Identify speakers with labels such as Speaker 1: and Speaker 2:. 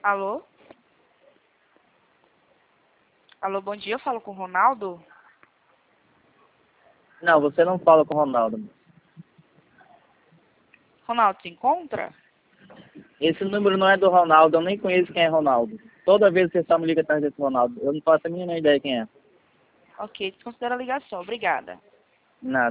Speaker 1: Alô? Alô, bom dia, eu falo com o Ronaldo?
Speaker 2: Não, você não fala com o Ronaldo.
Speaker 1: Ronaldo se encontra?
Speaker 2: Esse número não é do Ronaldo, eu nem conheço quem é Ronaldo. Toda vez que você só me liga atrás desse Ronaldo, eu não faço a mínima ideia quem é.
Speaker 1: Ok, desconsidera a ligação, obrigada.
Speaker 2: Nada.